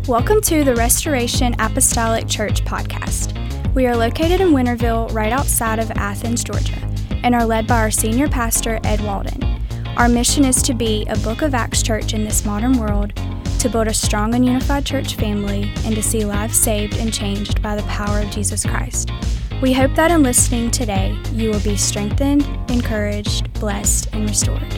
Welcome to the Restoration Apostolic Church podcast. We are located in Winterville, right outside of Athens, Georgia, and are led by our senior pastor, Ed Walden. Our mission is to be a Book of Acts church in this modern world, to build a strong and unified church family, and to see lives saved and changed by the power of Jesus Christ. We hope that in listening today, you will be strengthened, encouraged, blessed, and restored.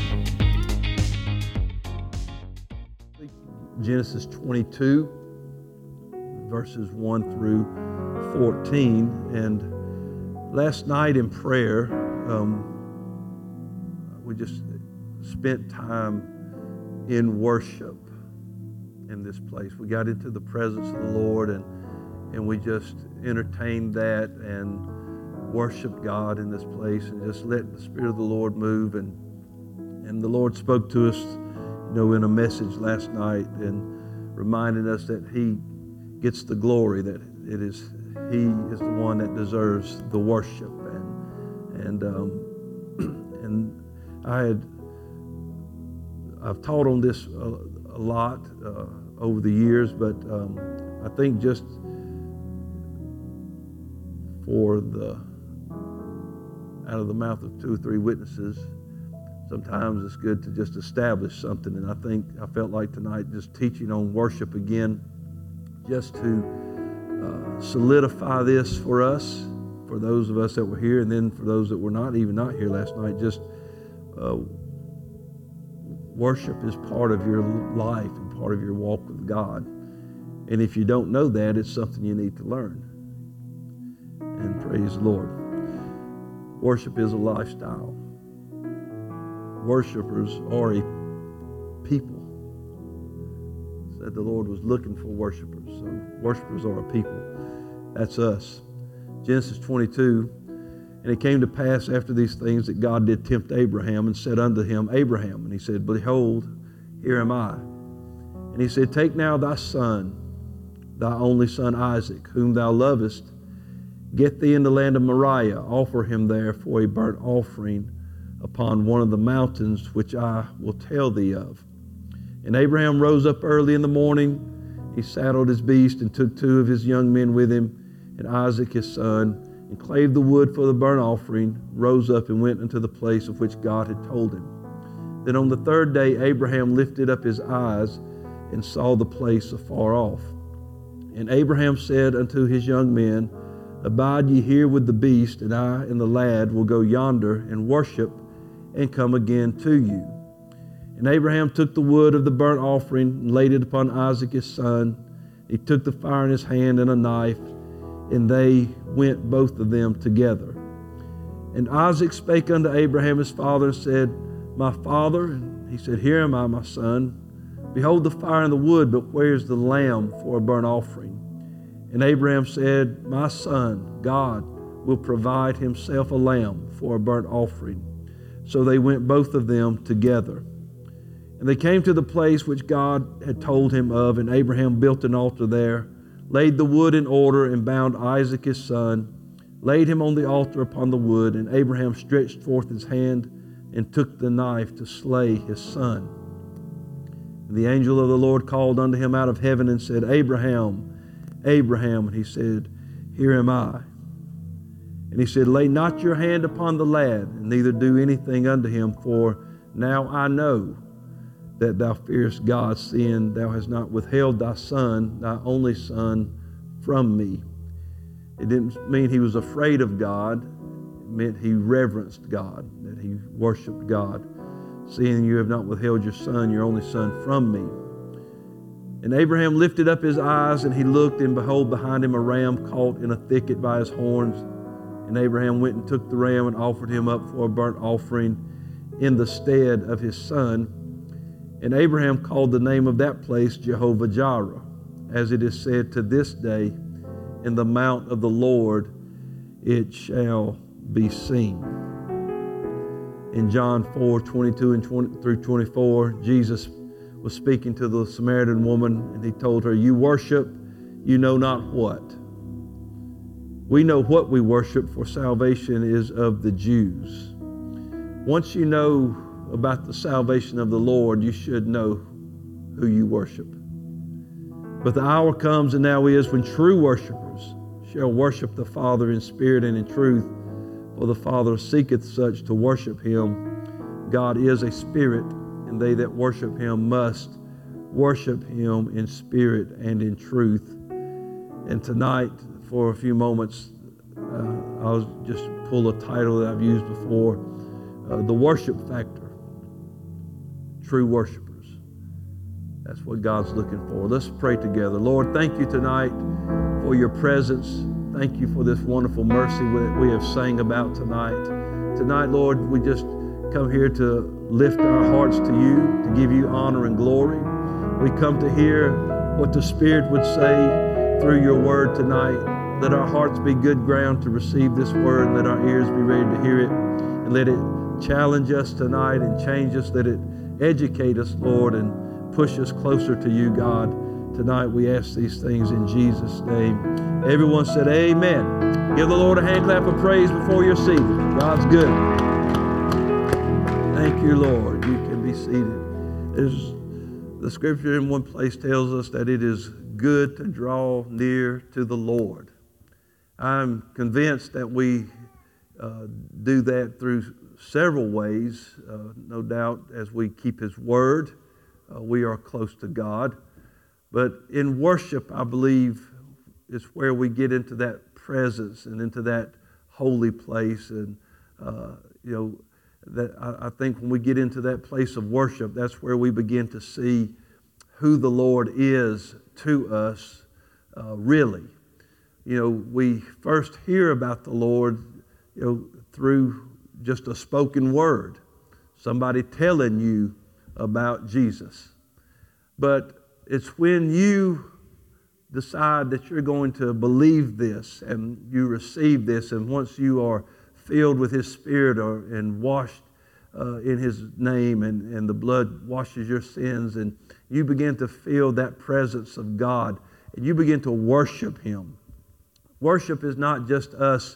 Genesis 22, verses 1 through 14. And last night in prayer, we just spent time in worship in this place. We got into the presence of the Lord and we just entertained that and worshiped God in this place and just let the Spirit of the Lord move. And the Lord spoke to us, in a message last night and reminded us that He gets the glory, that He is the one that deserves the worship. And I've taught on this a lot over the years, but I think just out of the mouth of two or three witnesses, sometimes it's good to just establish something. And I felt like tonight just teaching on worship again, just to solidify this for us, for those of us that were here, and then for those that were not here last night. Just worship is part of your life and part of your walk with God. And if you don't know that, it's something you need to learn. And praise the Lord. Worship is a lifestyle. Worshipers are a people. Said the Lord was looking for worshipers. So worshipers are a people. That's us. Genesis 22. And it came to pass after these things that God did tempt Abraham and said unto him, Abraham. And he said, Behold, here am I. And he said, Take now thy son, thy only son Isaac, whom thou lovest. Get thee in the land of Moriah. Offer him there for a burnt offering upon one of the mountains which I will tell thee of. And Abraham rose up early in the morning. He saddled his beast and took two of his young men with him, and Isaac his son, and clave the wood for the burnt offering, rose up and went unto the place of which God had told him. Then on the third day Abraham lifted up his eyes and saw the place afar off. And Abraham said unto his young men, Abide ye here with the beast, and I and the lad will go yonder and worship, and come again to you. And Abraham took the wood of the burnt offering and laid it upon Isaac his son. He took the fire in his hand and a knife, and they went both of them together. And Isaac spake unto Abraham his father and said, My father? And he said, Here am I, my son. Behold the fire and the wood, but where is the lamb for a burnt offering? And Abraham said, My son, God will provide himself a lamb for a burnt offering. So they went both of them together. And they came to the place which God had told him of, and Abraham built an altar there, laid the wood in order, and bound Isaac his son, laid him on the altar upon the wood, and Abraham stretched forth his hand and took the knife to slay his son. And the angel of the Lord called unto him out of heaven and said, Abraham, Abraham. And he said, Here am I. And he said, Lay not your hand upon the lad, and neither do anything unto him, for now I know that thou fearest God, seeing thou hast not withheld thy son, thy only son, from me. It didn't mean he was afraid of God. It meant he reverenced God, that he worshiped God, seeing you have not withheld your son, your only son, from me. And Abraham lifted up his eyes, and he looked, and behold, behind him a ram caught in a thicket by his horns. And Abraham went and took the ram and offered him up for a burnt offering in the stead of his son. And Abraham called the name of that place Jehovah-Jireh, as it is said to this day, In the mount of the Lord it shall be seen. In John 4:22 and 20 through 24, Jesus was speaking to the Samaritan woman, and he told her, You worship, you know not what. We know what we worship, for salvation is of the Jews. Once you know about the salvation of the Lord, you should know who you worship. But the hour comes, and now is, when true worshipers shall worship the Father in spirit and in truth. For the Father seeketh such to worship him. God is a spirit, and they that worship him must worship him in spirit and in truth. And tonight, for a few moments, I'll just pull a title that I've used before, The Worship Factor. True worshipers. That's what God's looking for. Let's pray together. Lord, thank you tonight for your presence. Thank you for this wonderful mercy that we have sang about tonight. Tonight, Lord, we just come here to lift our hearts to you, to give you honor and glory. We come to hear what the Spirit would say through your word tonight. Let our hearts be good ground to receive this word, and let our ears be ready to hear it. And let it challenge us tonight and change us. Let it educate us, Lord, and push us closer to you, God. Tonight we ask these things in Jesus' name. Everyone said amen. Give the Lord a hand clap of praise before you're seated. God's good. Thank you, Lord. You can be seated. The scripture in one place tells us that it is good to draw near to the Lord. I'm convinced that we do that through several ways. No doubt, as we keep his word, we are close to God. But in worship, I believe, is where we get into that presence and into that holy place. And, that I think when we get into that place of worship, that's where we begin to see who the Lord is to us, really. We first hear about the Lord, through just a spoken word, somebody telling you about Jesus. But it's when you decide that you're going to believe this and you receive this, and once you are filled with his Spirit and washed in his name, and the blood washes your sins, and you begin to feel that presence of God, and you begin to worship him. Worship is not just us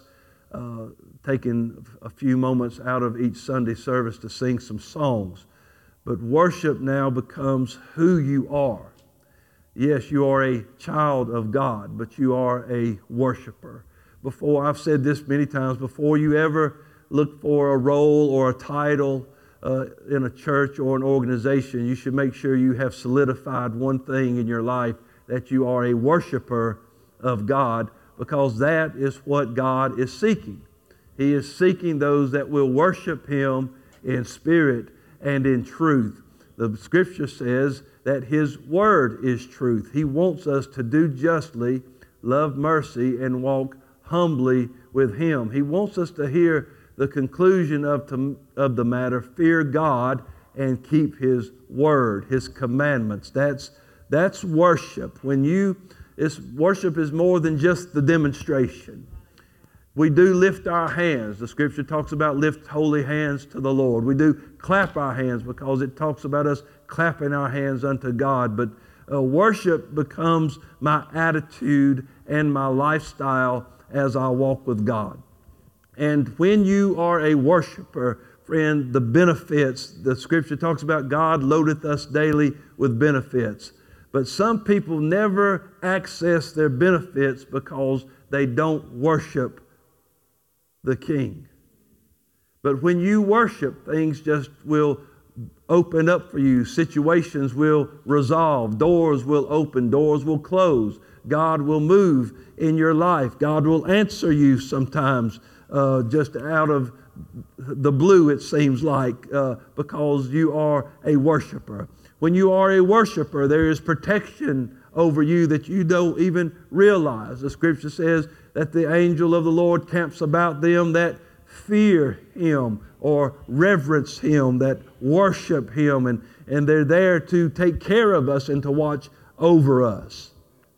taking a few moments out of each Sunday service to sing some songs, but worship now becomes who you are. Yes, you are a child of God, but you are a worshiper. Before, I've said this many times, before you ever look for a role or a title in a church or an organization, you should make sure you have solidified one thing in your life, that you are a worshiper of God, because that is what God is seeking. He is seeking those that will worship him in spirit and in truth. The scripture says that his word is truth. He wants us to do justly, love mercy, and walk humbly with him. He wants us to hear the conclusion of the matter, fear God and keep his word, his commandments. That's worship. Worship is more than just the demonstration. We do lift our hands. The scripture talks about lift holy hands to the Lord. We do clap our hands because it talks about us clapping our hands unto God. But worship becomes my attitude and my lifestyle as I walk with God. And when you are a worshiper, friend, the benefits, the scripture talks about God loadeth us daily with benefits. But some people never access their benefits because they don't worship the King. But when you worship, things just will open up for you. Situations will resolve. Doors will open. Doors will close. God will move in your life. God will answer you sometimes just out of the blue, it seems like, because you are a worshiper. When you are a worshiper, there is protection over you that you don't even realize. The scripture says that the angel of the Lord camps about them that fear him or reverence him, that worship him, and they're there to take care of us and to watch over us.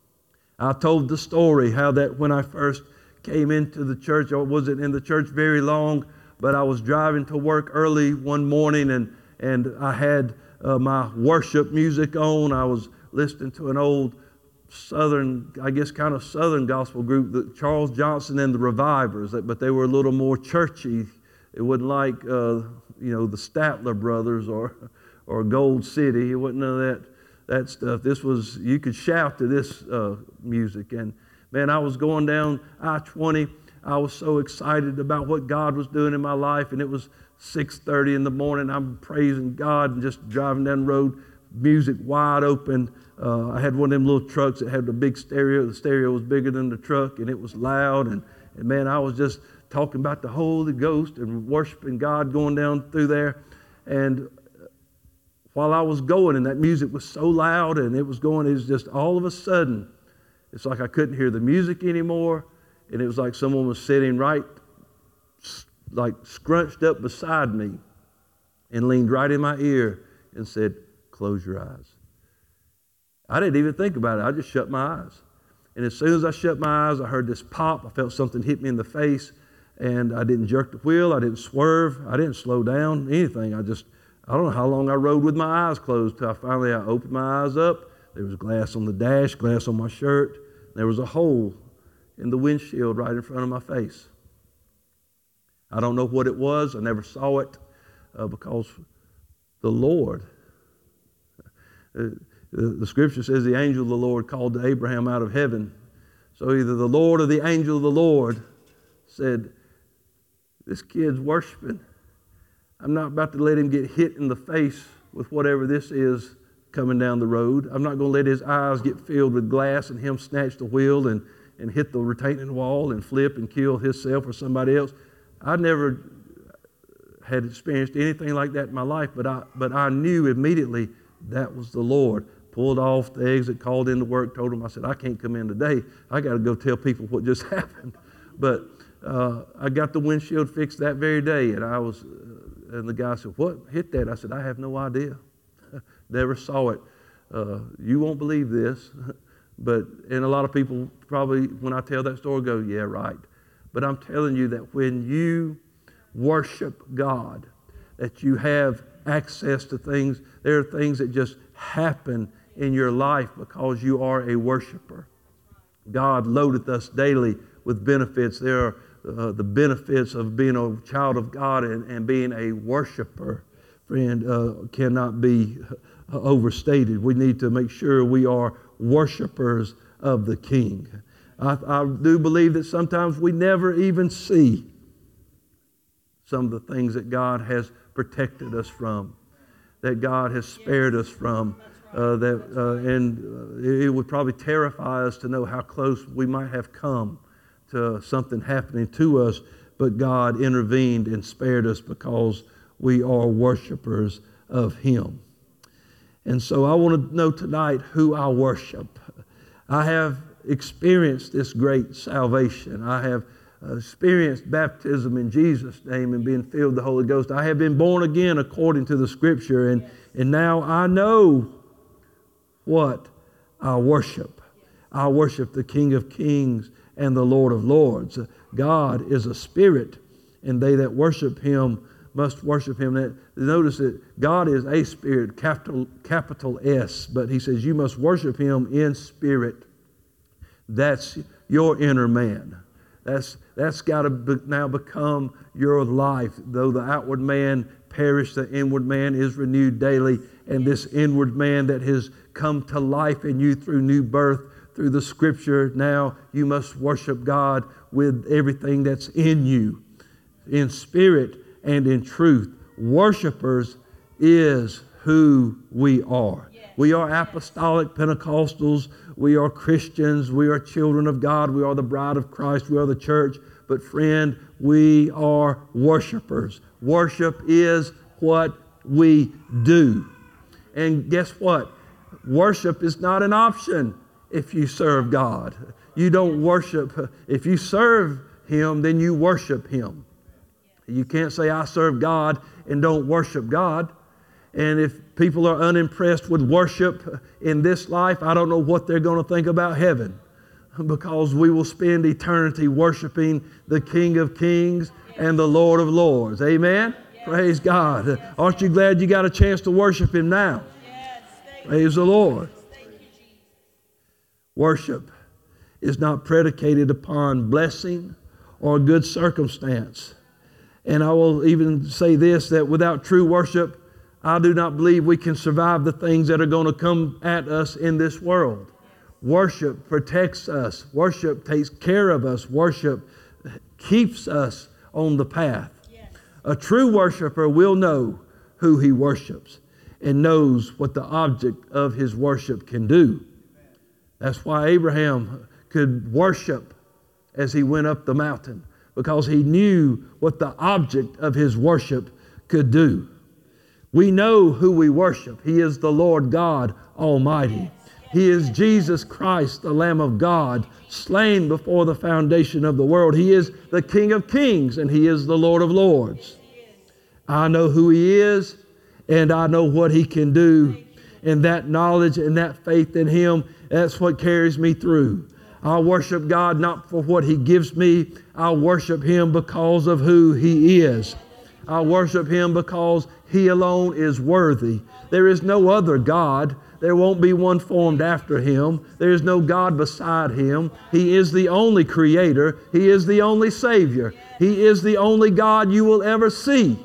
I told the story how that when I first came into the church, I wasn't in the church very long, but I was driving to work early one morning, and I had my worship music on. I was listening to an old Southern, I guess kind of Southern gospel group, Charles Johnson and the Revivers, but they were a little more churchy. It wasn't like the Statler Brothers or Gold City. It wasn't none of that stuff. You could shout to this music. And man, I was going down I-20. I was so excited about what God was doing in my life, and it was 6:30 in the morning. I'm praising God and just driving down the road, music wide open. I had one of them little trucks that had the big stereo. The stereo was bigger than the truck, and it was loud. And man, I was just talking about the Holy Ghost and worshiping God going down through there. And while I was going, and that music was so loud, and it was just all of a sudden, it's like I couldn't hear the music anymore. And it was like someone was sitting right, like scrunched up beside me and leaned right in my ear and said, "Close your eyes." I didn't even think about it. I just shut my eyes. And as soon as I shut my eyes, I heard this pop. I felt something hit me in the face, and I didn't jerk the wheel. I didn't swerve. I didn't slow down, anything. I don't know how long I rode with my eyes closed till I opened my eyes up. There was glass on the dash, glass on my shirt. There was a hole in the windshield right in front of my face. I don't know what it was. I never saw it because the Lord, the scripture says the angel of the Lord called to Abraham out of heaven. So either the Lord or the angel of the Lord said, "This kid's worshiping. I'm not about to let him get hit in the face with whatever this is coming down the road. I'm not going to let his eyes get filled with glass and him snatch the wheel and hit the retaining wall and flip and kill himself or somebody else." I never had experienced anything like that in my life, but I knew immediately that was the Lord. Pulled off the exit, called into work, told them, I said, "I can't come in today. I got to go tell people what just happened." But I got the windshield fixed that very day, and the guy said, "What hit that?" I said, "I have no idea. Never saw it. You won't believe this." And a lot of people probably, when I tell that story, go, "Yeah, right." But I'm telling you that when you worship God, that you have access to things. There are things that just happen in your life because you are a worshiper. God loadeth us daily with benefits. There are the benefits of being a child of God and being a worshiper, friend, cannot be overstated. We need to make sure we are worshipers of the King. I do believe that sometimes we never even see some of the things that God has protected us from, that God has spared us from, and it would probably terrify us to know how close we might have come to something happening to us, but God intervened and spared us because we are worshipers of Him. And so I want to know tonight who I worship. I have experienced this great salvation. I have experienced baptism in Jesus' name and being filled with the Holy Ghost. I have been born again according to the Scripture, and now I know what I worship. I worship the King of Kings and the Lord of Lords. God is a spirit, and they that worship Him must worship Him. Notice that God is a spirit, capital S, but He says you must worship Him in spirit. That's your inner man. That's got to now become your life. Though the outward man perish, the inward man is renewed daily. And this inward man that has come to life in you through new birth, through the Scripture, now you must worship God with everything that's in you, in spirit and in truth. Worshipers is who we are. We are apostolic Pentecostals. We are Christians. We are children of God. We are the bride of Christ. We are the church. But friend, we are worshipers. Worship is what we do. And guess what? Worship is not an option if you serve God. You don't worship. If you serve Him, then you worship Him. You can't say, "I serve God," and don't worship God. And if people are unimpressed with worship in this life, I don't know what they're going to think about heaven, because we will spend eternity worshiping the King of Kings and the Lord of Lords. Amen? Yes. Praise God. Yes. Aren't you glad you got a chance to worship Him now? Yes. Praise the Lord. Worship is not predicated upon blessing or good circumstance. And I will even say this, that without true worship, I do not believe we can survive the things that are going to come at us in this world. Worship protects us. Worship takes care of us. Worship keeps us on the path. Yes. A true worshiper will know who he worships and knows what the object of his worship can do. That's why Abraham could worship as he went up the mountain, because he knew what the object of his worship could do. We know who we worship. He is the Lord God Almighty. He is Jesus Christ, the Lamb of God, slain before the foundation of the world. He is the King of Kings, and He is the Lord of Lords. I know who He is, and I know what He can do. And that knowledge and that faith in Him, that's what carries me through. I worship God not for what He gives me. I worship Him because of who He is. I worship Him because He alone is worthy. There is no other God. There won't be one formed after Him. There is no God beside Him. He is the only Creator. He is the only Savior. He is the only God you will ever see.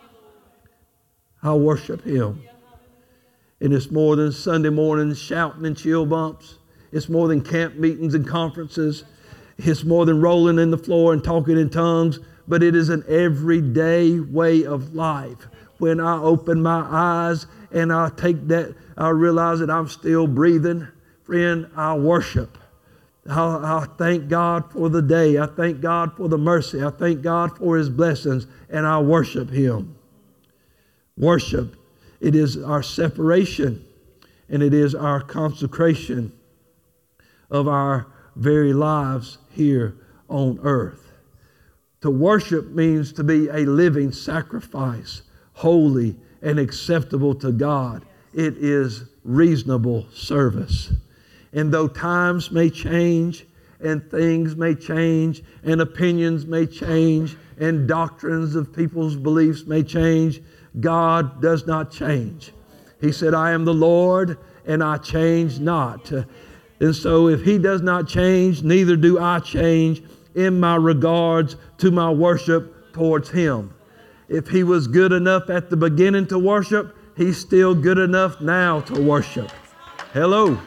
I worship Him. And it's more than Sunday morning shouting and chill bumps. It's more than camp meetings and conferences. It's more than rolling in the floor and talking in tongues. But it is an everyday way of life. When I open my eyes and I realize that I'm still breathing, friend, I worship. I thank God for the day. I thank God for the mercy. I thank God for His blessings, and I worship Him. Worship, it is our separation, and it is our consecration of our very lives here on earth. To worship means to be a living sacrifice, holy and acceptable to God. It is reasonable service. And though times may change, and things may change, and opinions may change, and doctrines of people's beliefs may change, God does not change. He said, I am the Lord, and I change not. And so if He does not change, neither do I change in my regards to my worship towards Him. If He was good enough at the beginning to worship, He's still good enough now to worship. Hello.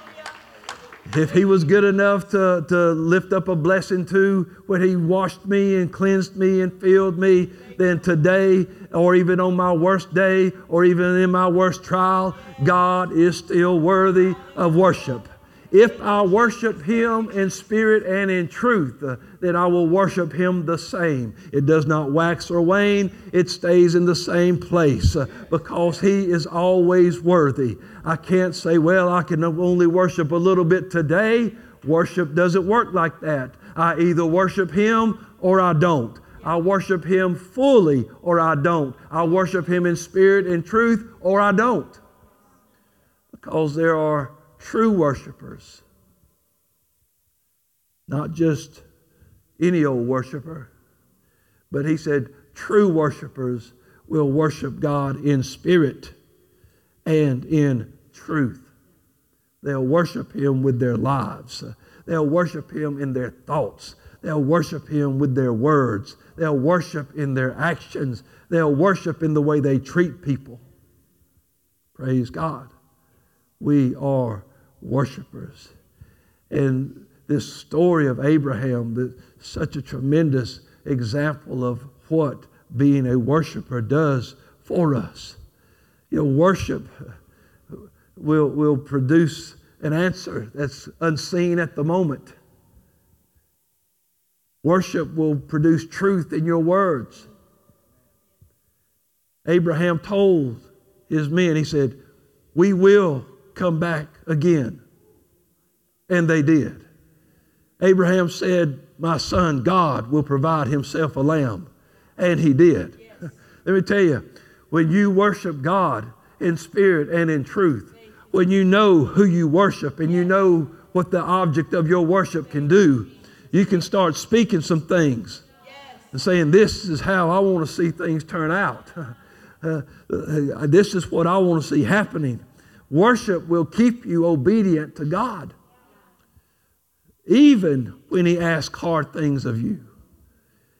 If He was good enough to lift up a blessing to when He washed me and cleansed me and filled me, then today, or even on my worst day, or even in my worst trial, God is still worthy of worship. If I worship Him in spirit and in truth, then I will worship Him the same. It does not wax or wane. It stays in the same place because He is always worthy. I can't say, well, I can only worship a little bit today. Worship doesn't work like that. I either worship Him or I don't. I worship Him fully or I don't. I worship Him in spirit and truth or I don't. Because there are true worshipers. Not just any old worshiper. But He said true worshipers will worship God in spirit and in truth. They'll worship Him with their lives. They'll worship Him in their thoughts. They'll worship Him with their words. They'll worship in their actions. They'll worship in the way they treat people. Praise God. We are worshipers. And this story of Abraham is such a tremendous example of what being a worshiper does for us. You know, worship will produce an answer that's unseen at the moment. Worship will produce truth in your words. Abraham told his men, he said, we will come back again. And they did. Abraham said, my son, God will provide Himself a lamb. And He did. Yes. Let me tell you, when you worship God in spirit and in truth, when you know who you worship and you know what the object of your worship can do, you can start speaking some things and saying, this is how I want to see things turn out. This is what I want to see happening. Worship will keep you obedient to God, even when He asks hard things of you.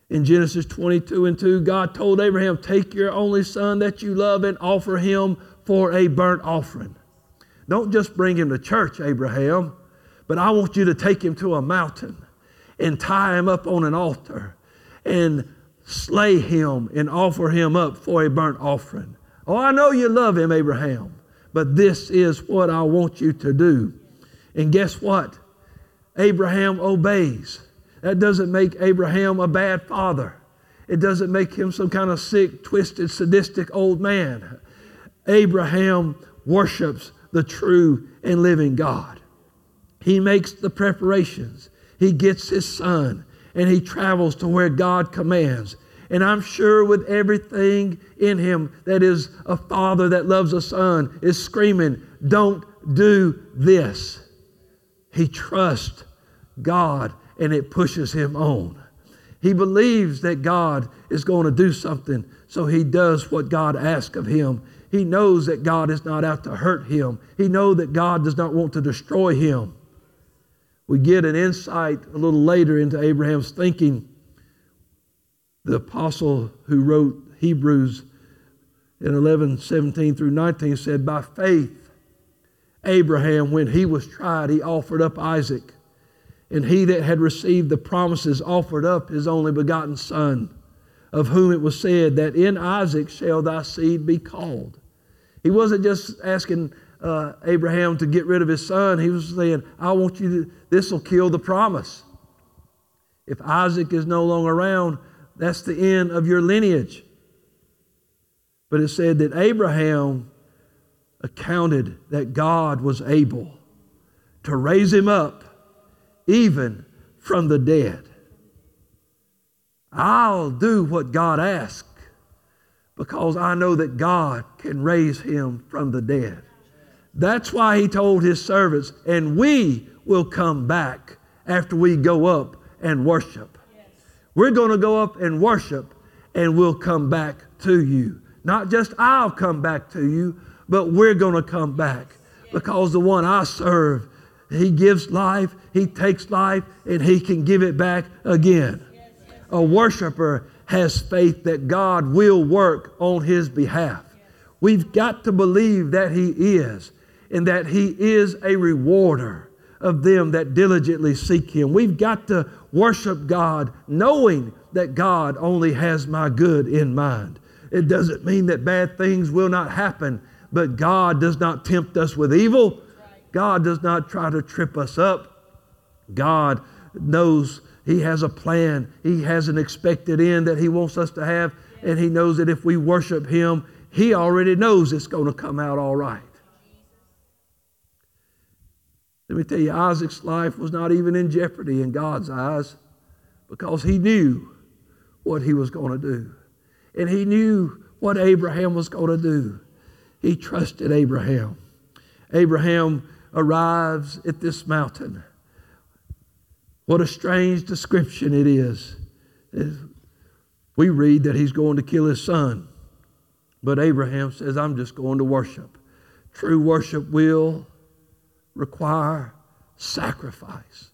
In Genesis 22:2, God told Abraham, take your only son that you love and offer him for a burnt offering. Don't just bring him to church, Abraham, but I want you to take him to a mountain and tie him up on an altar and slay him and offer him up for a burnt offering. Oh, I know you love him, Abraham, but this is what I want you to do. And guess what? Abraham obeys. That doesn't make Abraham a bad father. It doesn't make him some kind of sick, twisted, sadistic old man. Abraham worships the true and living God. He makes the preparations. He gets his son and he travels to where God commands. And I'm sure with everything in him that is a father that loves a son is screaming, don't do this. He trusts God and it pushes him on. He believes that God is going to do something, so he does what God asks of him. He knows that God is not out to hurt him. He knows that God does not want to destroy him. We get an insight a little later into Abraham's thinking. The apostle who wrote Hebrews in 11:17-19 said, by faith, Abraham, when he was tried, he offered up Isaac. And he that had received the promises offered up his only begotten son, of whom it was said that in Isaac shall thy seed be called. He wasn't just asking Abraham to get rid of his son. He was saying, I want you to, this will kill the promise. If Isaac is no longer around, that's the end of your lineage. But it said that Abraham accounted that God was able to raise him up even from the dead. I'll do what God asks because I know that God can raise him from the dead. That's why he told his servants, and we will come back after we go up and worship. We're going to go up and worship and we'll come back to you. Not just I'll come back to you, but we're going to come back because the one I serve, he gives life, he takes life, and he can give it back again. A worshiper has faith that God will work on his behalf. We've got to believe that he is, and that he is a rewarder of them that diligently seek him. We've got to worship God knowing that God only has my good in mind. It doesn't mean that bad things will not happen, but God does not tempt us with evil. God does not try to trip us up. God knows he has a plan. He has an expected end that he wants us to have. And he knows that if we worship him, he already knows it's going to come out all right. Let me tell you, Isaac's life was not even in jeopardy in God's eyes because he knew what he was going to do. And he knew what Abraham was going to do. He trusted Abraham. Abraham arrives at this mountain. What a strange description it is. We read that he's going to kill his son. But Abraham says, I'm just going to worship. True worship will require sacrifice.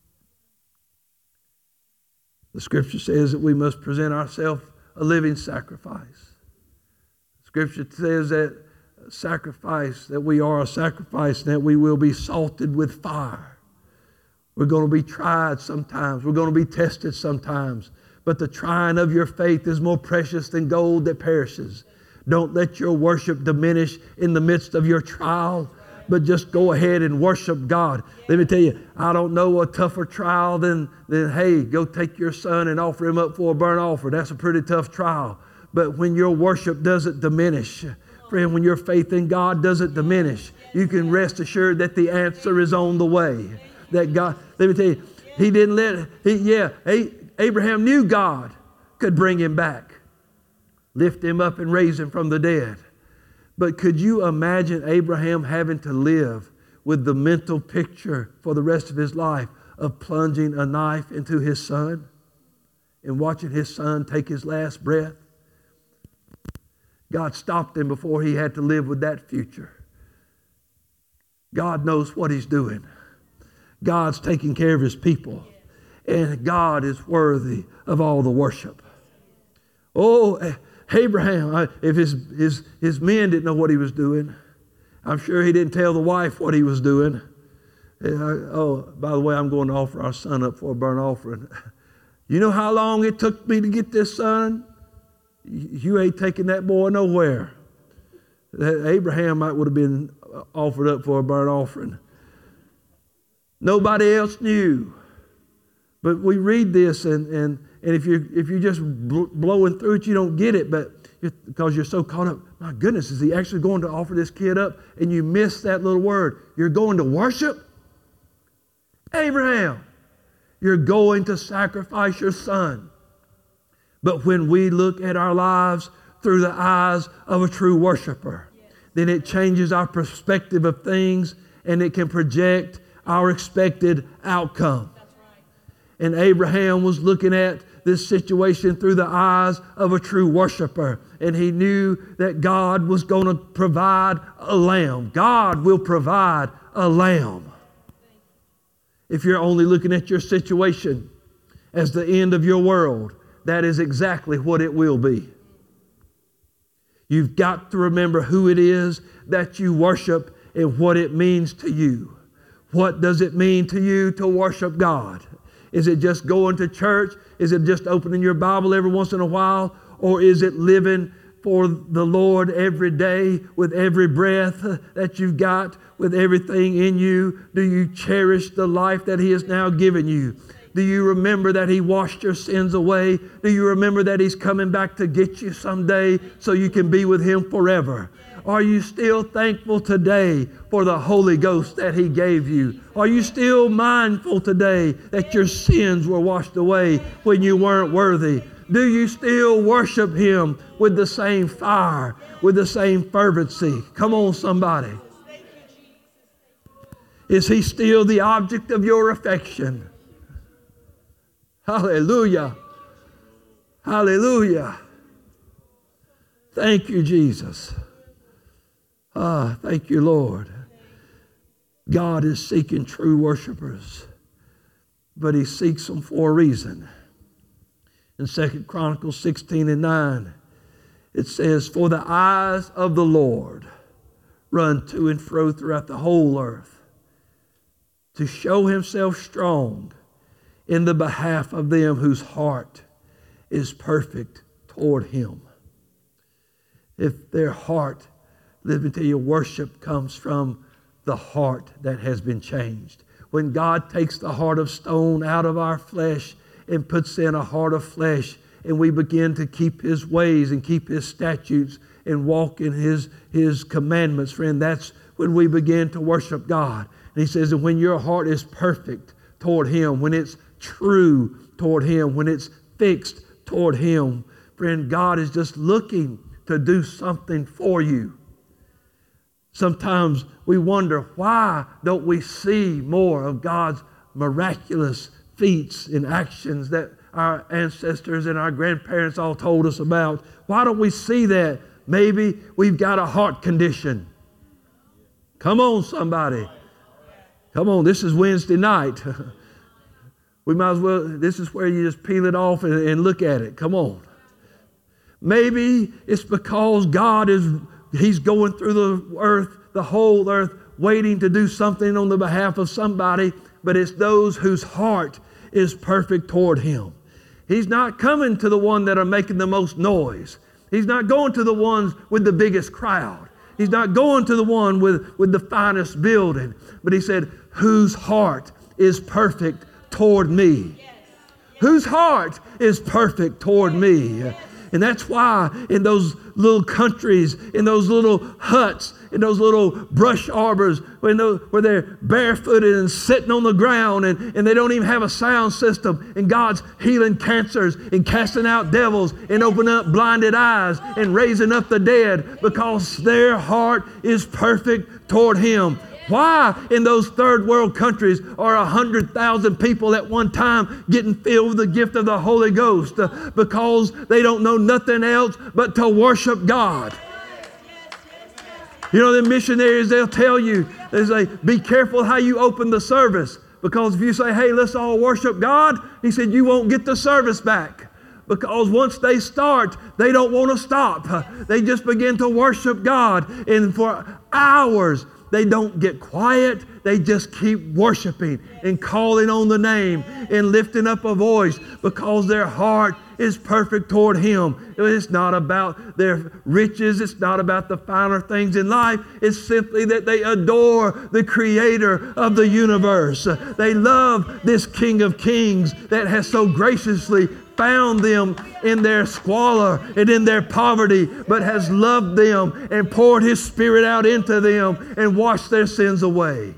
The scripture says that we must present ourselves a living sacrifice. Scripture says that sacrifice, that we are a sacrifice, that we will be salted with fire. We're going to be tried sometimes. We're going to be tested sometimes. But the trying of your faith is more precious than gold that perishes. Don't let your worship diminish in the midst of your trial, but just go ahead and worship God. Let me tell you, I don't know a tougher trial than hey, go take your son and offer him up for a burnt offering. That's a pretty tough trial. But when your worship doesn't diminish, friend, when your faith in God doesn't diminish, you can rest assured that the answer is on the way. That God, let me tell you, he didn't let, Abraham knew God could bring him back, lift him up and raise him from the dead. But could you imagine Abraham having to live with the mental picture for the rest of his life of plunging a knife into his son and watching his son take his last breath? God stopped him before he had to live with that future. God knows what he's doing. God's taking care of his people. and God is worthy of all the worship. Oh, Abraham, if his men didn't know what he was doing, I'm sure he didn't tell the wife what he was doing. Oh, by the way, I'm going to offer our son up for a burnt offering. You know how long it took me to get this son? You ain't taking that boy nowhere. Abraham would have been offered up for a burnt offering. Nobody else knew. But we read this, and if you're just blowing through it, you don't get it. But because you're so caught up, my goodness, is he actually going to offer this kid up? And you miss that little word. You're going to worship? Abraham, you're going to sacrifice your son. But when we look at our lives through the eyes of a true worshiper, then it changes our perspective of things, and it can project our expected outcome. That's right. And Abraham was looking at this situation through the eyes of a true worshiper, and he knew that God was going to provide a lamb. God will provide a lamb. If you're only looking at your situation as the end of your world, that is exactly what it will be. You've got to remember who it is that you worship and what it means to you. What does it mean to you to worship God? Is it just going to church? Is it just opening your Bible every once in a while? Or is it living for the Lord every day with every breath that you've got, with everything in you? Do you cherish the life that He has now given you? Do you remember that He washed your sins away? Do you remember that He's coming back to get you someday so you can be with Him forever? Are you still thankful today for the Holy Ghost that He gave you? Are you still mindful today that your sins were washed away when you weren't worthy? Do you still worship Him with the same fire, with the same fervency? Come on, somebody. Is He still the object of your affection? Hallelujah. Hallelujah. Thank you, Jesus. Thank you, Lord. God is seeking true worshipers, but He seeks them for a reason. In 2 Chronicles 16:9, it says, "For the eyes of the Lord run to and fro throughout the whole earth, to show Himself strong in the behalf of them whose heart is perfect toward Him." If their heart, let me tell you, worship comes from the heart that has been changed. When God takes the heart of stone out of our flesh and puts in a heart of flesh, and we begin to keep His ways and keep His statutes and walk in His commandments, friend, that's when we begin to worship God. And He says that when your heart is perfect toward Him, when it's true toward Him, when it's fixed toward Him, friend, God is just looking to do something for you. Sometimes we wonder, why don't we see more of God's miraculous feats and actions that our ancestors and our grandparents all told us about? Why don't we see that? Maybe we've got a heart condition. Come on, somebody. Come on, this is Wednesday night. We might as well, this is where you just peel it off and look at it. Come on. Maybe it's because He's going through the earth, the whole earth, waiting to do something on the behalf of somebody, but it's those whose heart is perfect toward Him. He's not coming to the one that are making the most noise. He's not going to the ones with the biggest crowd. He's not going to the one with the finest building. But He said, whose heart is perfect toward me. Whose heart is perfect toward me. And that's why in those little countries, in those little huts, in those little brush arbors, where they're barefooted and sitting on the ground and they don't even have a sound system, and God's healing cancers and casting out devils and opening up blinded eyes and raising up the dead, because their heart is perfect toward Him. Why in those third world countries are 100,000 people at one time getting filled with the gift of the Holy Ghost? Because they don't know nothing else but to worship God. You know, the missionaries, they'll tell you, they say, be careful how you open the service, Because if you say, hey, let's all worship God, he said, you won't get the service back. Because once they start, they don't want to stop. They just begin to worship God. And for hours, they don't get quiet. They just keep worshiping and calling on the name and lifting up a voice because their heart is perfect toward Him. It's not about their riches. It's not about the finer things in life. It's simply that they adore the Creator of the universe. They love this King of Kings that has so graciously found them in their squalor and in their poverty, but has loved them and poured His Spirit out into them and washed their sins away.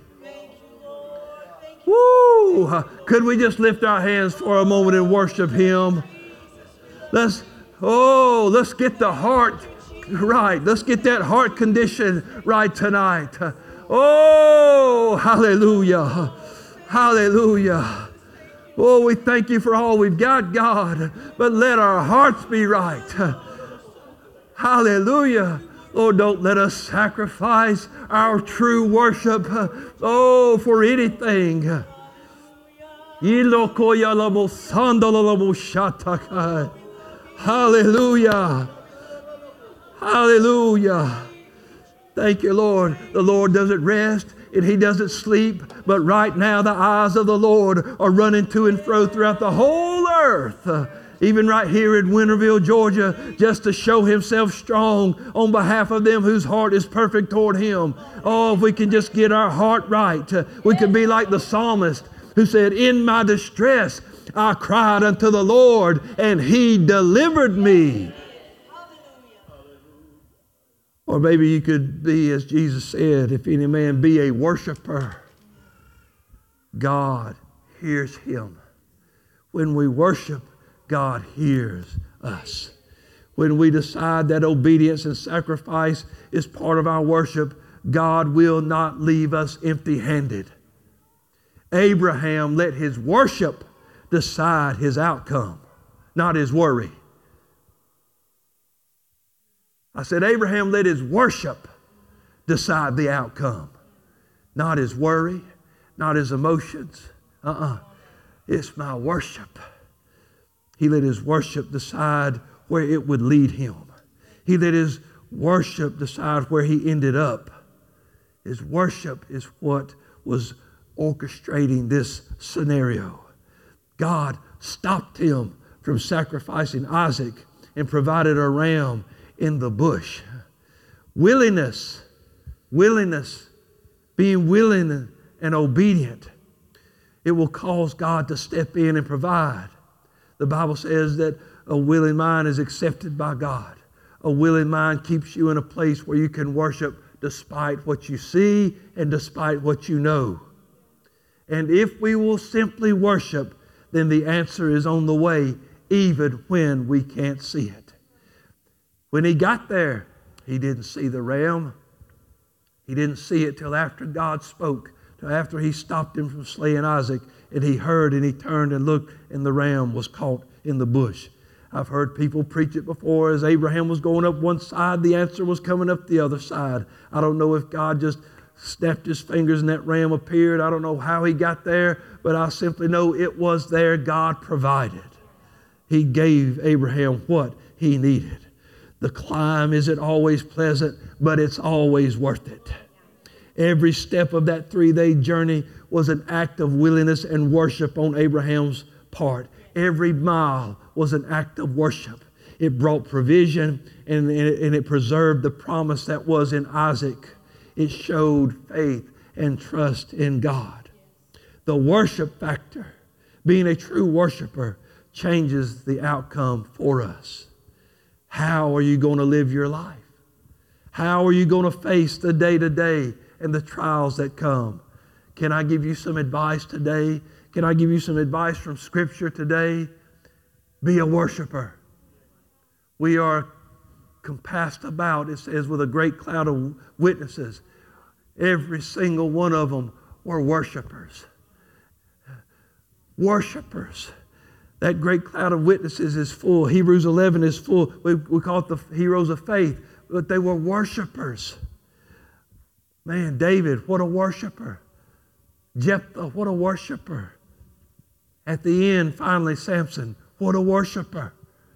Woo! Could we just lift our hands for a moment and worship Him? Let's get the heart right. Let's get that heart condition right tonight. Oh, hallelujah. Hallelujah. Oh, we thank you for all we've got, God, but let our hearts be right. Hallelujah. Lord, don't let us sacrifice our true worship, for anything. Hallelujah. Hallelujah. Thank you, Lord. The Lord doesn't rest and He doesn't sleep, but right now the eyes of the Lord are running to and fro throughout the whole earth, even right here in Winterville, Georgia, just to show Himself strong on behalf of them whose heart is perfect toward Him. Oh, if we can just get our heart right, we could be like the psalmist who said, in my distress I cried unto the Lord, and He delivered me. Or maybe you could be, as Jesus said, if any man be a worshiper, God hears him. When we worship, God hears us. When we decide that obedience and sacrifice is part of our worship, God will not leave us empty-handed. Abraham let his worship decide his outcome, not his worry. I said, Abraham let his worship decide the outcome, not his worry, not his emotions. It's my worship. He let his worship decide where it would lead him. He let his worship decide where he ended up. His worship is what was orchestrating this scenario. God stopped him from sacrificing Isaac and provided a ram in the bush. Willingness, being willing and obedient, it will cause God to step in and provide. The Bible says that a willing mind is accepted by God. A willing mind keeps you in a place where you can worship despite what you see and despite what you know. And if we will simply worship, then the answer is on the way, even when we can't see it. When he got there, he didn't see the ram. He didn't see it till after God spoke, till after He stopped him from slaying Isaac, and he heard and he turned and looked, and the ram was caught in the bush. I've heard people preach it before. As Abraham was going up one side, the answer was coming up the other side. I don't know if God just snapped His fingers and that ram appeared. I don't know how he got there, but I simply know it was there. God provided. He gave Abraham what he needed. The climb isn't always pleasant, but it's always worth it. Every step of that 3-day journey was an act of willingness and worship on Abraham's part. Every mile was an act of worship. It brought provision and it preserved the promise that was in Isaac. It showed faith and trust in God. The worship factor, being a true worshiper, changes the outcome for us. How are you going to live your life? How are you going to face the day-to-day and the trials that come? Can I give you some advice today? Can I give you some advice from Scripture today? Be a worshiper. We are compassed about, it says, with a great cloud of witnesses. Every single one of them were worshipers. Worshipers. That great cloud of witnesses is full. Hebrews 11 is full. We call it the heroes of faith, but they were worshipers. Man, David, what a worshiper. Jephthah, what a worshiper. At the end, finally, Samson, what a worshiper.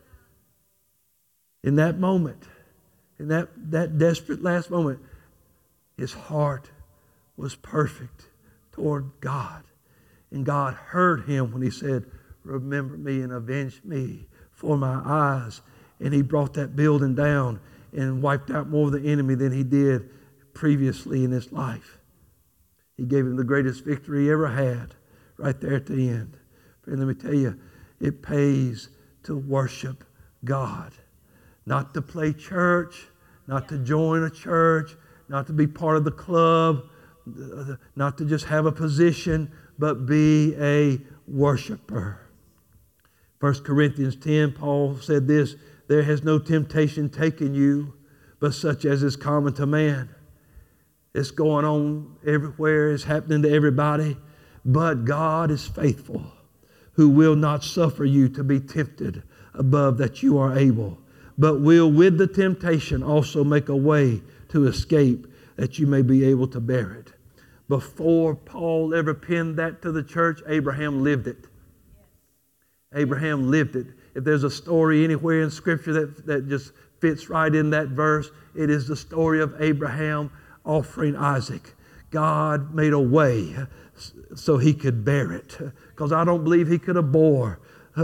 In that moment, in that desperate last moment, his heart was perfect toward God. And God heard him when he said, remember me and avenge me for my eyes. And he brought that building down and wiped out more of the enemy than he did previously in his life. He gave him the greatest victory he ever had right there at the end. Friend, let me tell you, it pays to worship God. Not to play church, not to join a church, not to be part of the club, not to just have a position, but be a worshiper. 1 Corinthians 10, Paul said this, there has no temptation taken you, but such as is common to man. It's going on everywhere. It's happening to everybody. But God is faithful, who will not suffer you to be tempted above that you are able, but will with the temptation also make a way to escape that you may be able to bear it. Before Paul ever penned that to the church, Abraham lived it. Abraham lived it. If there's a story anywhere in Scripture that just fits right in that verse, it is the story of Abraham offering Isaac. God made a way so he could bear it. Because I don't believe he could have bore.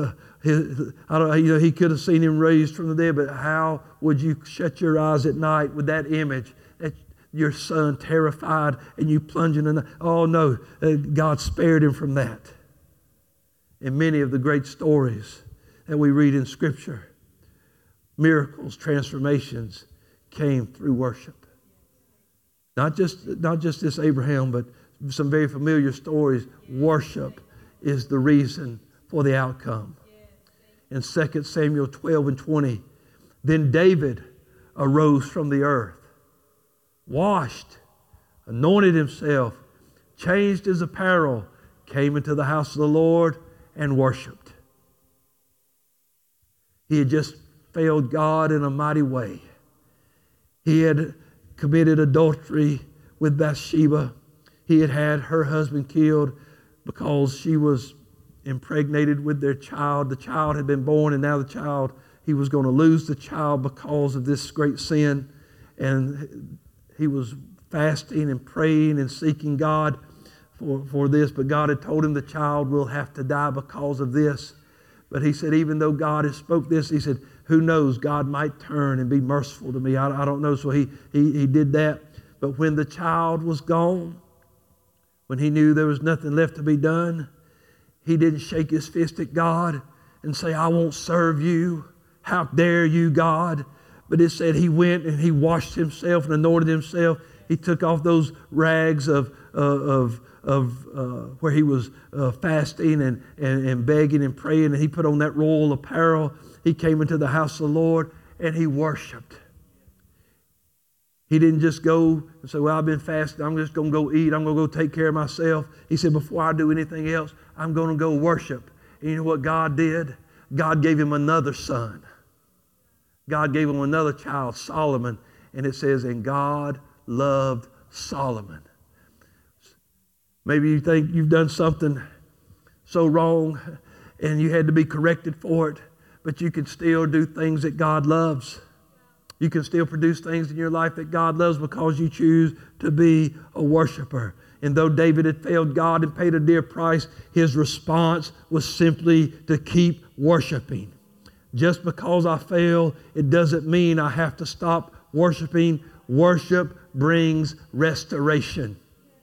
He could have seen him raised from the dead, but how would you shut your eyes at night with that image? That your son terrified and you plunging in the... Oh no, God spared him from that. And many of the great stories that we read in Scripture, miracles, transformations came through worship. Not just this Abraham, but some very familiar stories. Worship is the reason for the outcome. In 2 Samuel 12 and 20, then David arose from the earth, washed, anointed himself, changed his apparel, came into the house of the Lord and worshiped. He had just failed God in a mighty way. He had committed adultery with Bathsheba. He had had her husband killed because she was impregnated with their child. The child had been born, and now he was going to lose the child because of this great sin. And he was fasting and praying and seeking God for this, but God had told him the child will have to die because of this. But he said, even though God has spoke this, he said, who knows, God might turn and be merciful to me. I don't know. So he did that. But when the child was gone, when he knew there was nothing left to be done, he didn't shake his fist at God and say, I won't serve you. How dare you, God? But it said he went and he washed himself and anointed himself. He took off those rags of where he was fasting and begging and praying, and he put on that royal apparel. He came into the house of the Lord and he worshiped. He didn't just go and say, well, I've been fasting, I'm just going to go eat, I'm going to go take care of myself. He said, before I do anything else, I'm going to go worship. And you know what God did? God gave him another son. God gave him another child, Solomon. And it says, and God loved Solomon. Maybe you think you've done something so wrong and you had to be corrected for it, but you can still do things that God loves. You can still produce things in your life that God loves because you choose to be a worshiper. And though David had failed God and paid a dear price, his response was simply to keep worshiping. Just because I fail, it doesn't mean I have to stop worshiping. Worship brings restoration.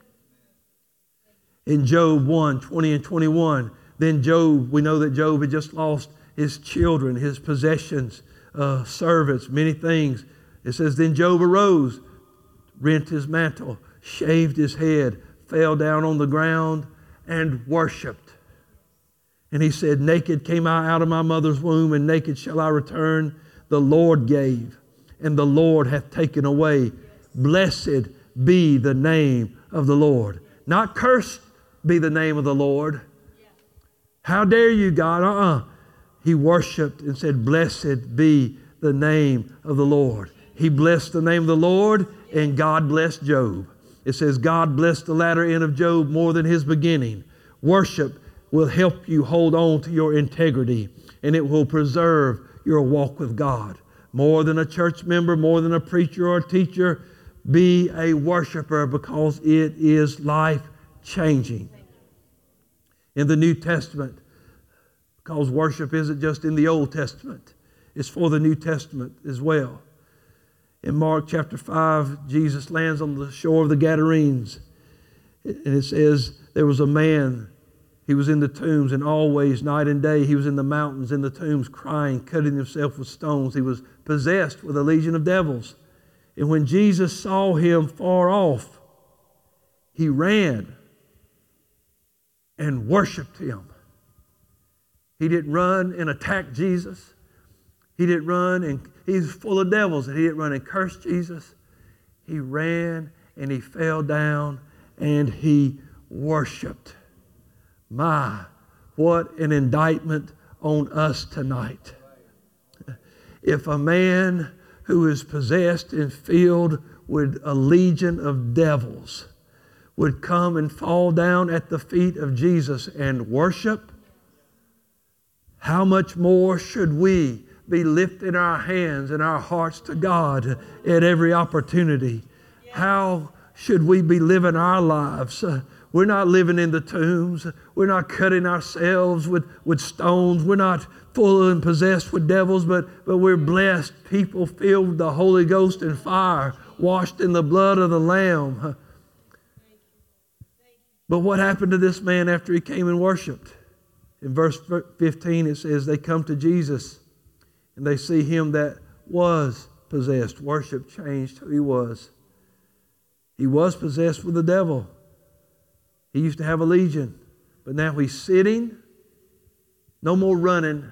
In Job 1, 20 and 21, then Job, we know that Job had just lost his children, his possessions, servants, many things. It says, then Job arose, rent his mantle, shaved his head, fell down on the ground, and worshiped. And he said, naked came I out of my mother's womb, and naked shall I return. The Lord gave, and the Lord hath taken away. Blessed be the name of the Lord. Not cursed be the name of the Lord. How dare you, God? He worshiped and said, blessed be the name of the Lord. He blessed the name of the Lord, and God blessed Job. It says, God blessed the latter end of Job more than his beginning. Worship will help you hold on to your integrity, and it will preserve your walk with God. More than a church member, more than a preacher or a teacher, be a worshiper, because it is life-changing. In the New Testament, because worship isn't just in the Old Testament, it's for the New Testament as well. In Mark chapter 5, Jesus lands on the shore of the Gadarenes. And it says, there was a man, he was in the tombs, and always, night and day, he was in the mountains, in the tombs, crying, cutting himself with stones. He was possessed with a legion of devils. And when Jesus saw him far off, he ran and worshiped him. He didn't run and attack Jesus. He didn't run and he's full of devils, and he didn't run and curse Jesus. He ran and he fell down and he worshiped. My, what an indictment on us tonight. If a man who is possessed and filled with a legion of devils would come and fall down at the feet of Jesus and worship, how much more should we be lifting our hands and our hearts to God at every opportunity? How should we be living our lives? We're not living in the tombs. We're not cutting ourselves with stones. We're not full and possessed with devils, but we're blessed people filled with the Holy Ghost and fire, washed in the blood of the Lamb. But what happened to this man after he came and worshiped? In verse 15 it says, they come to Jesus and they see him that was possessed. Worship changed who he was. He was possessed with the devil. He used to have a legion, but now he's sitting, no more running,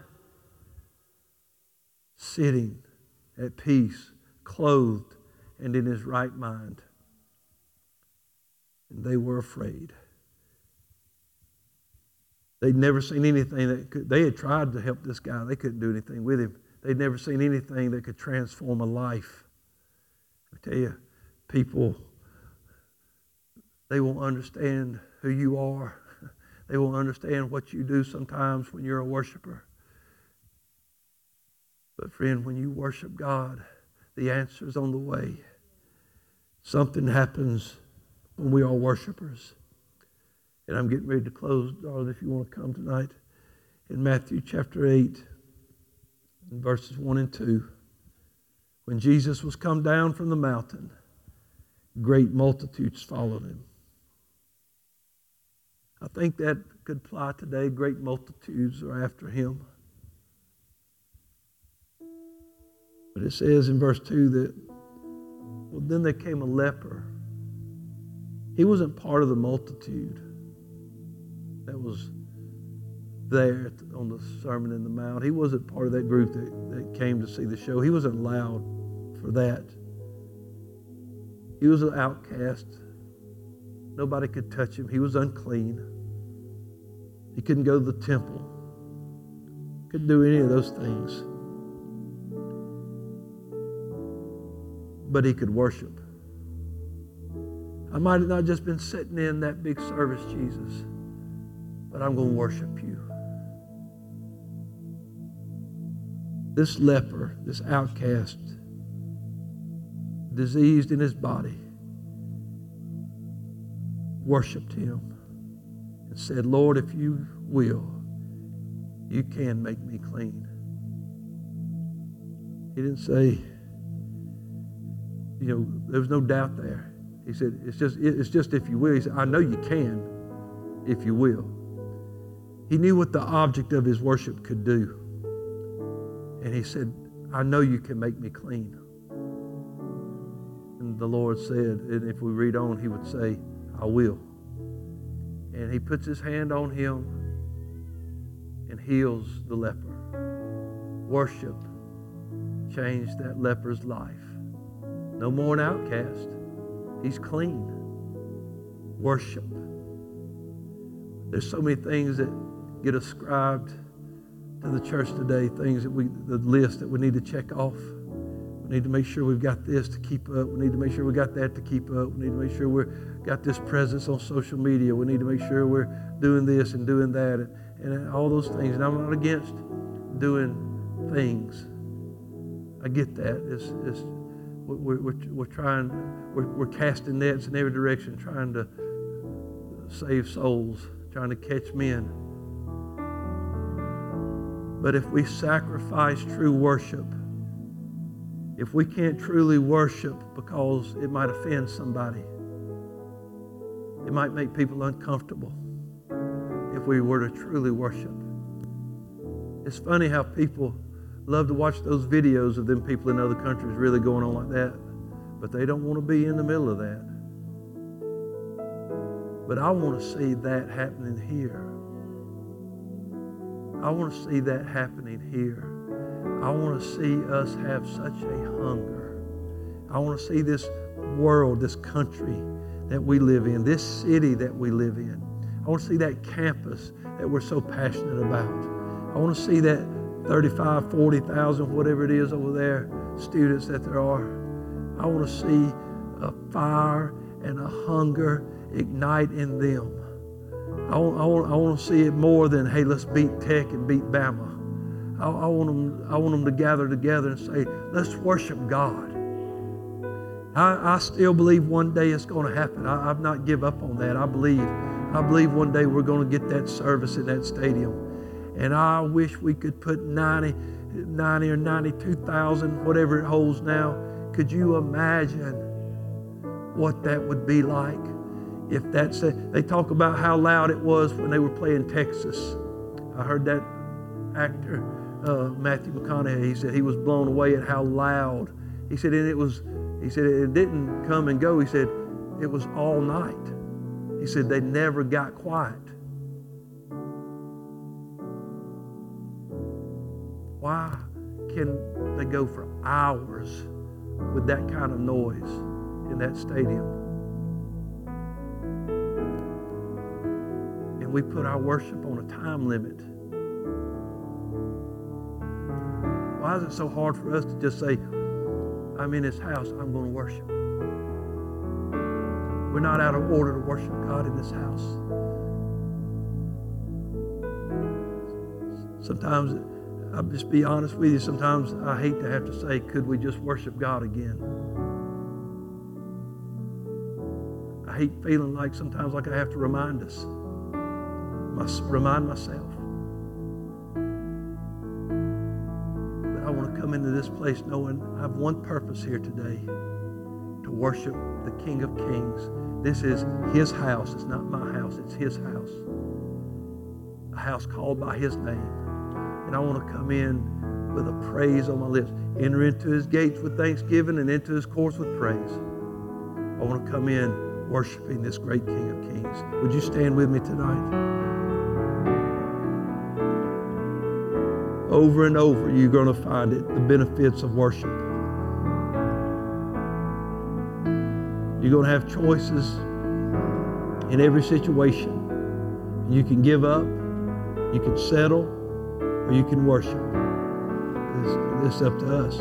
sitting at peace, clothed and in his right mind. And they were afraid. They'd never seen anything that could, they had tried to help this guy. They couldn't do anything with him. They'd never seen anything that could transform a life. I tell you, people, they won't understand who you are. They won't understand what you do sometimes when you're a worshiper. But friend, when you worship God, the answer is on the way. Something happens when we are worshipers. And I'm getting ready to close, darling, if you want to come tonight. In Matthew chapter 8, in verses 1 and 2, when Jesus was come down from the mountain, great multitudes followed him. I think that could apply today. Great multitudes are after him. But it says in verse 2 that, well, then there came a leper. He wasn't part of the multitude that was there on the Sermon on the Mount. He wasn't part of that group that came to see the show. He wasn't allowed for that. He was an outcast. Nobody could touch him. He was unclean. He couldn't go to the temple. Couldn't do any of those things. But he could worship. I might have not just been sitting in that big service, Jesus, but I'm going to worship you. This leper, this outcast, diseased in his body, worshiped him and said, Lord, if you will, you can make me clean. He didn't say, there was no doubt there. He said, it's just if you will. He said, I know you can if you will. He knew what the object of his worship could do. And he said, I know you can make me clean. And the Lord said, and if we read on, he would say, I will. And he puts his hand on him and heals the leper. Worship changed that leper's life. No more an outcast. He's clean. Worship. There's so many things that get ascribed to the church today, things that the list that we need to check off. We need to make sure we've got this to keep up. We need to make sure we got that to keep up. We need to make sure we've got this presence on social media. We need to make sure we're doing this and doing that and all those things. And I'm not against doing things. I get that. We're casting nets in every direction, trying to save souls, trying to catch men. But if we sacrifice true worship, if we can't truly worship because it might offend somebody, it might make people uncomfortable if we were to truly worship. It's funny how people love to watch those videos of them people in other countries really going on like that, but they don't want to be in the middle of that. But I want to see that happening here. I want to see that happening here. I want to see us have such a hunger. I want to see this world, this country that we live in, this city that we live in. I want to see that campus that we're so passionate about. I want to see that 35, 40,000, whatever it is over there, students that there are. I want to see a fire and a hunger ignite in them. I want to see it more than, hey, let's beat Tech and beat Bama. I want them to gather together and say, let's worship God. I still believe one day it's going to happen. I've not give up on that. I believe one day we're going to get that service in that stadium. And I wish we could put 90 or 92,000, whatever it holds now. Could you imagine what that would be like? If that's it. They talk about how loud it was when they were playing Texas. I heard that actor, Matthew McConaughey, he said he was blown away at how loud. He said it didn't come and go. He said it was all night. He said they never got quiet. Why can they go for hours with that kind of noise in that stadium? And we put our worship on a time limit. Why is it so hard for us to just say, I'm in His house, I'm going to worship? We're not out of order to worship God in this house. Sometimes, I'll just be honest with you, sometimes I hate to have to say, could we just worship God again? I hate feeling like sometimes like I have to remind myself. But I want to come into this place knowing I have one purpose here today, to worship the King of Kings. This is His house. It's not my house. It's His house. A house called by His name. And I want to come in with a praise on my lips. Enter into His gates with thanksgiving and into His courts with praise. I want to come in worshiping this great King of Kings. Would you stand with me tonight? Over and over, you're going to find it, the benefits of worship. You're going to have choices in every situation. You can give up, you can settle, or you can worship. It's up to us.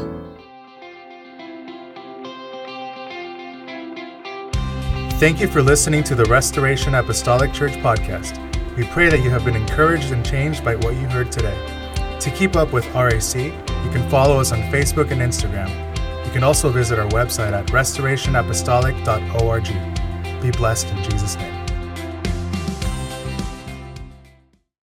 Thank you for listening to the Restoration Apostolic Church podcast. We pray that you have been encouraged and changed by what you heard today. To keep up with RAC, you can follow us on Facebook and Instagram. You can also visit our website at restorationapostolic.org. Be blessed in Jesus' name.